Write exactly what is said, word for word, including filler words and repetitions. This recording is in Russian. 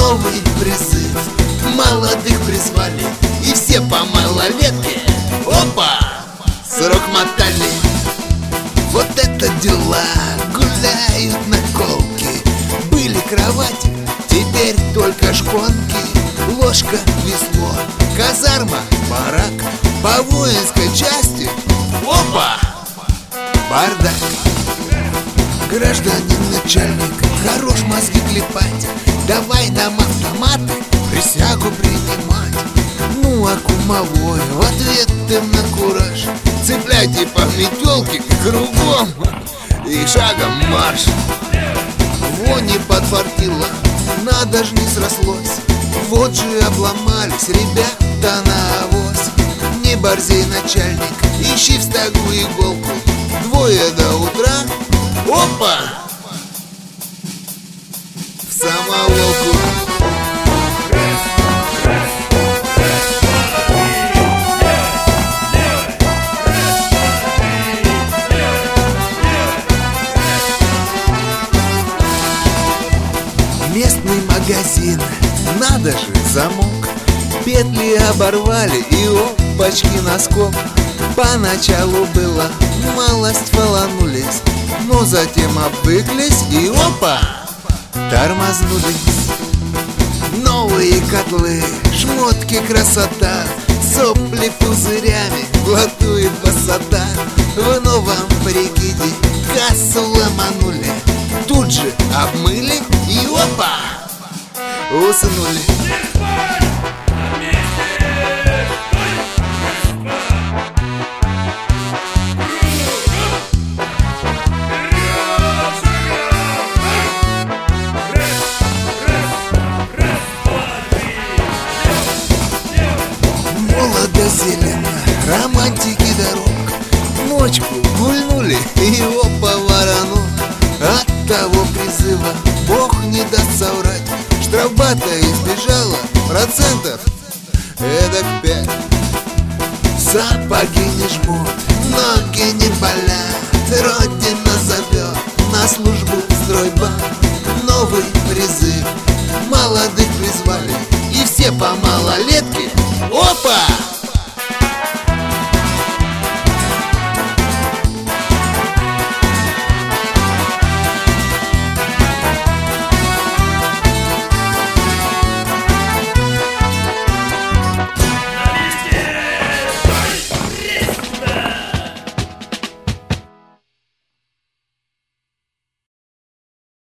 Новый призыв, молодых призвали, и все по малолетке, опа, срок мотали. Вот это дела, гуляют наколки. Были кровати, теперь только шконки. Ложка, весло, казарма, барак. По воинской части, опа, бардак. Гражданин начальник, хорош мозги клепать. Давай нам автоматы, присягу принимать. Ну а кумовой в ответ им на кураж. Цепляйте по метелке кругом и шагом марш. Во не подфартило, надо ж не срослось. Вот же обломались ребята на авось. Не борзей, начальник, ищи в стогу иголку. Двое до утра, опа, в самоволку. Местный магазин, надо же, замок. Петли оборвали и опачки носков. Поначалу было малость фаланулись, но затем обвыклись и опа, тормознулись. Новые котлы, шмотки, красота. Сопли пузырями глотует босота. В новом прикиде кассу ломанули. Тут же обмыли и опа, уснули. Молодо-зелено, романтики дорог. Ночку гульнули и опа, воронок. От того призыва Бог не даст соврать. Штрафбата избежала процентов эдак пять. Сапоги не жмут, ноги не болят. Родина зовет на службу в стройбат. Новый призыв, молодых призвали, и все по малолетке, опа!